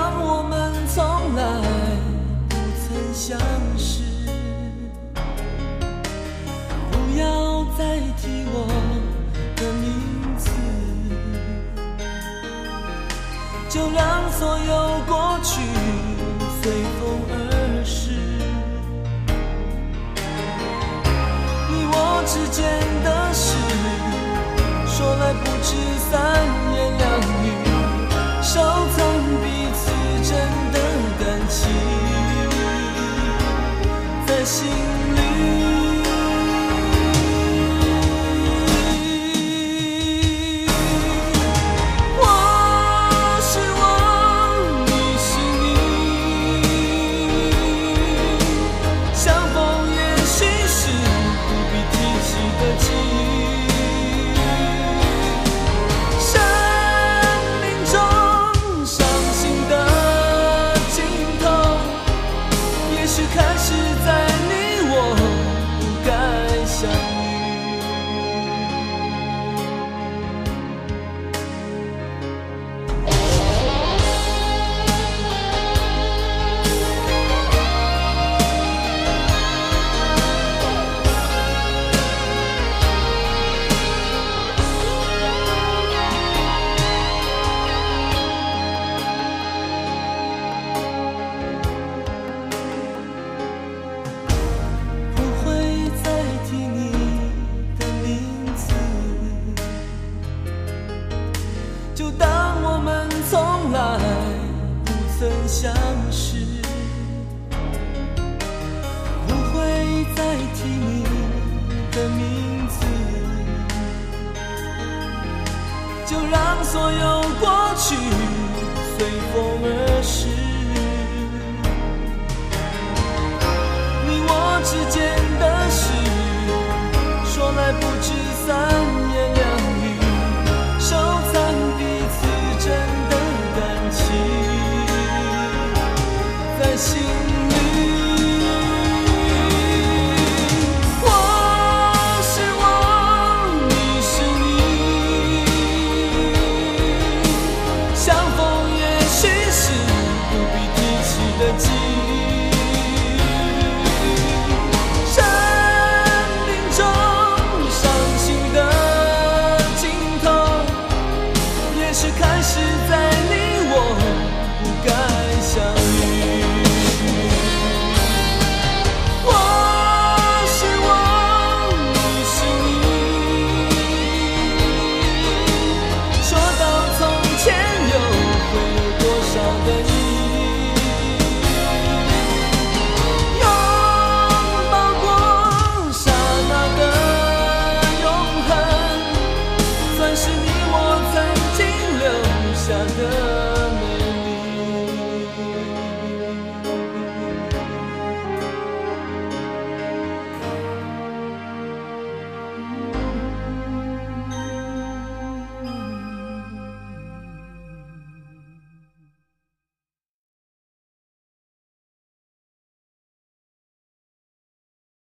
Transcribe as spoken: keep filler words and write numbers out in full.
当我们从来不曾相识，不要再提我的名字，就让所有过去随风而逝。你我之间的事，说来不止三言两语，收藏彼此真的感情在心里。我是我，你是你，相逢也许是不必提起的记忆。开始在你我不该相遇。就当我们从来不曾相识，不会再提你的名字，就让所有过去随风而逝。你我之间的事，说来不止三言两语，收藏彼此真的感情在心里。我是我，你是你，相逢也许是不必提起的记忆。